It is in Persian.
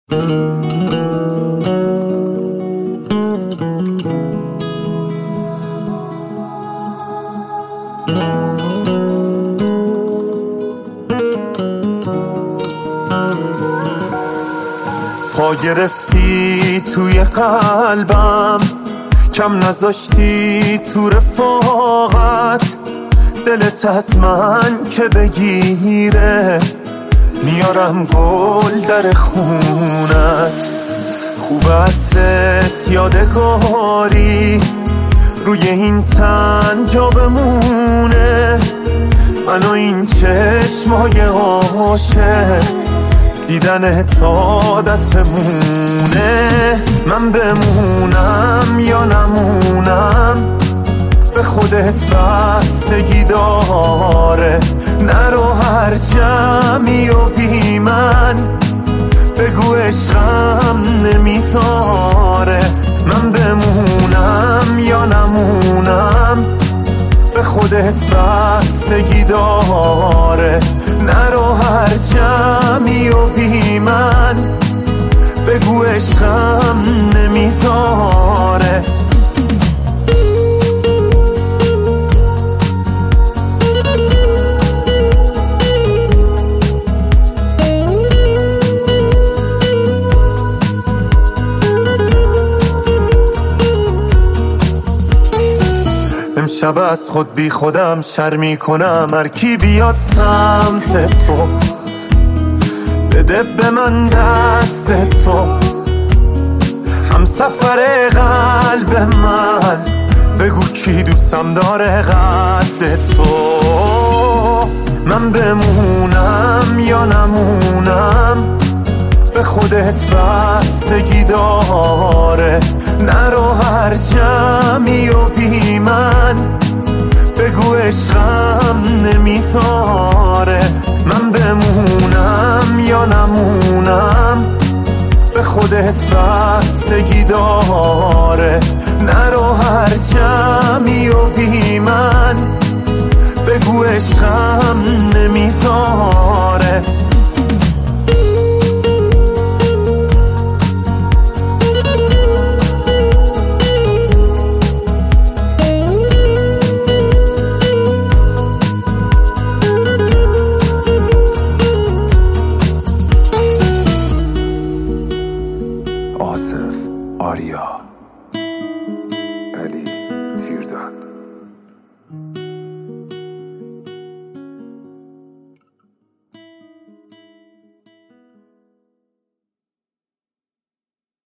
پا گرفتی توی قلبم، کم نذاشتی تو رفاقت، دلت از من که بگیره میارم گل در خونت. خوب عطرت یادگاری روی این تن جا بمونه، من و این چشمای عاشق دیدن عادتمونه. من بمونم یا نمونم به خودت بستگی داره، نرو هر جمعی و بی من بگو عشقم نمیذاره. من بمونم یا نمونم به خودت بستگی داره، نرو هر جمعی و بی من بگو عشقم نمیذاره. امشب از خود بی خودم شرمی کنم، هر کی بیاد سمت تو بده به من دست تو، هم سفر قلب من بگو کی دوستم داره قد تو. من بمونم یا نمونم به خودت بستگی داره، نرو هر جمعی و بی من بگو عشقم نمیذاره. من بمونم یا نمونم به خودت بستگی داره، نرو هر جمعی و بی من بگو عشقم نمیذاره. آصف آریا